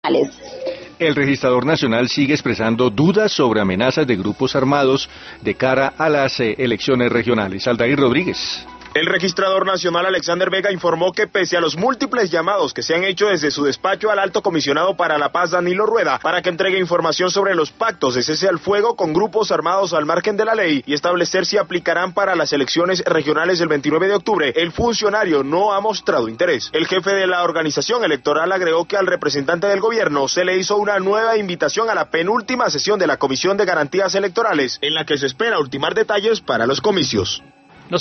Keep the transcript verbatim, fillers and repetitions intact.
El registrador nacional sigue expresando dudas sobre amenazas de grupos armados de cara a las eh, elecciones regionales. Aldair Rodríguez. El registrador nacional Alexander Vega informó que pese a los múltiples llamados que se han hecho desde su despacho al alto comisionado para la paz Danilo Rueda para que entregue información sobre los pactos de cese al fuego con grupos armados al margen de la ley y establecer si aplicarán para las elecciones regionales del veintinueve de octubre, el funcionario no ha mostrado interés. El jefe de la organización electoral agregó que al representante del gobierno se le hizo una nueva invitación a la penúltima sesión de la Comisión de Garantías Electorales en la que se espera ultimar detalles para los comicios.